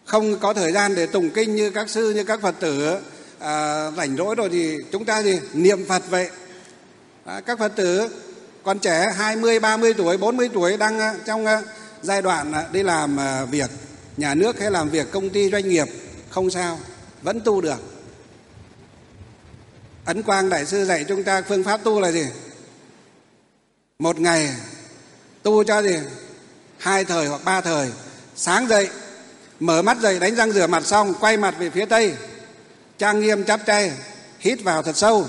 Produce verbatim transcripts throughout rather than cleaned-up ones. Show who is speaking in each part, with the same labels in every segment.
Speaker 1: không có thời gian để tụng kinh như các sư, như các Phật tử. À, rảnh rỗi rồi thì chúng ta gì niệm Phật vậy. À, các Phật tử còn trẻ hai mươi, ba mươi tuổi, bốn mươi tuổi đang trong giai đoạn đi làm việc nhà nước hay làm việc công ty doanh nghiệp, không sao, vẫn tu được. Ấn Quang Đại sư dạy chúng ta phương pháp tu là gì? Một ngày tu cho gì? Hai thời hoặc ba thời. Sáng dậy, mở mắt dậy, đánh răng rửa mặt xong, quay mặt về phía Tây, trang nghiêm chắp tay, hít vào thật sâu,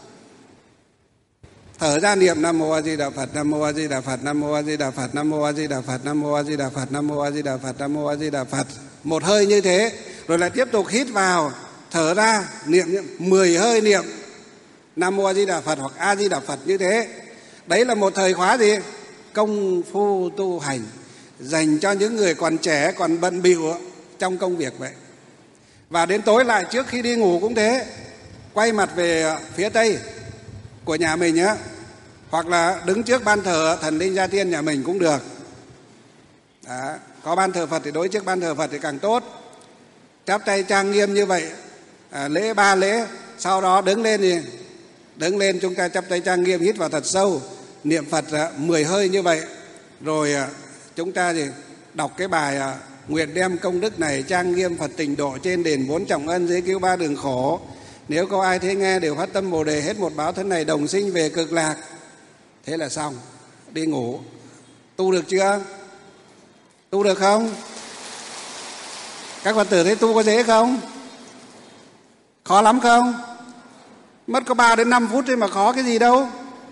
Speaker 1: thở ra niệm Nam Mô A Di Đà Phật, Nam Mô A Di Đà Phật, Nam Mô A Di Đà Phật, Nam Mô A Di Đà Phật, Nam Mô A Di Đà Phật, Nam Mô A Di Đà Phật, Nam Mô A Di Đà Phật. Một hơi như thế, rồi lại tiếp tục hít vào, thở ra, niệm mười hơi niệm Nam Mô A Di Đà Phật hoặc A Di Đà Phật như thế. Đấy là một thời khóa gì? Công phu tu hành dành cho những người còn trẻ, còn bận bịu trong công việc vậy. Và đến tối lại trước khi đi ngủ cũng thế, quay mặt về phía Tây của nhà mình nhé, hoặc là đứng trước ban thờ thần linh gia tiên nhà mình cũng được. Đó. Có ban thờ Phật thì đối trước ban thờ Phật thì càng tốt. Chắp tay trang nghiêm như vậy, à, lễ ba lễ, sau đó đứng lên thì đứng lên chúng ta chắp tay trang nghiêm, hít vào thật sâu, niệm Phật mười hơi như vậy, rồi à, chúng ta thì đọc cái bài à, nguyện đem công đức này trang nghiêm Phật tịnh độ, trên đền bốn trọng ân, dưới cứu ba đường khổ. Nếu có ai thế nghe đều phát tâm Bồ đề, hết một báo thân này đồng sinh về cực lạc. Thế là xong, đi ngủ. Tu được chưa? Tu được không? Các Phật tử thấy tu có dễ không? Khó lắm không? Mất có ba đến năm phút thôi mà khó cái gì đâu.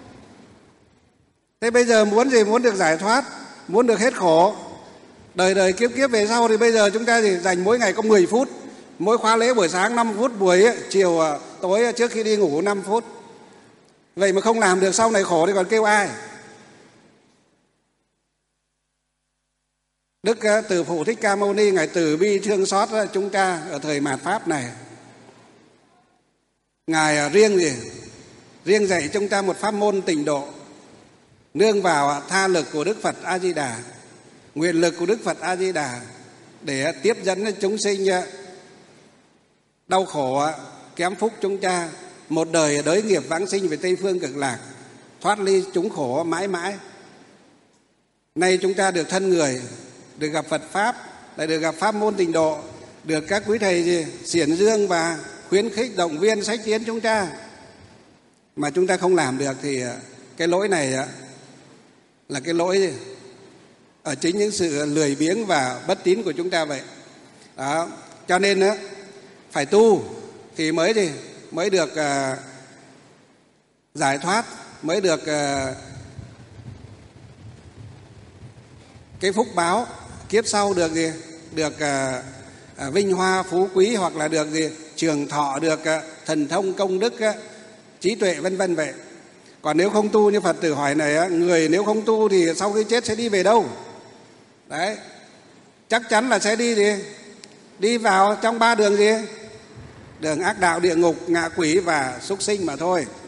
Speaker 1: Thế bây giờ muốn gì? Muốn được giải thoát, muốn được hết khổ. Đời đời kiếp kiếp về sau thì bây giờ chúng ta thì dành mỗi ngày có mười phút. Mỗi khóa lễ buổi sáng năm phút, buổi chiều tối trước khi đi ngủ năm phút. Vậy mà không làm được, sau này khổ thì còn kêu ai? Đức Từ Phụ Thích Ca Mâu Ni ngài từ bi thương xót chúng ta ở thời mạt Pháp này. Ngài riêng gì? Riêng dạy chúng ta một pháp môn tịnh độ, nương vào tha lực của Đức Phật A Di Đà, nguyện lực của Đức Phật A Di Đà để tiếp dẫn chúng sinh đau khổ kém phúc chúng ta một đời đới nghiệp vãng sinh về Tây phương cực lạc, thoát ly chúng khổ mãi mãi. Nay chúng ta được thân người, được gặp Phật Pháp, lại được gặp pháp môn tịnh độ, được các quý thầy gì xiển dương và khuyến khích động viên sách tiến chúng ta, mà chúng ta không làm được thì cái lỗi này là cái lỗi gì? Ở chính những sự lười biếng và bất tín của chúng ta vậy. Đó. Cho nên đó, phải tu thì mới gì mới được uh, giải thoát, mới được uh, cái phúc báo kiếp sau, được gì được uh, uh, vinh hoa phú quý, hoặc là được gì trường thọ, được uh, thần thông công đức, uh, trí tuệ vân vân vậy. Còn nếu không tu, như Phật tử hỏi này, người nếu không tu thì sau khi chết sẽ đi về đâu? Đấy, chắc chắn là sẽ đi gì đi vào trong ba đường gì đường ác đạo, địa ngục, ngạ quỷ và súc sinh mà thôi.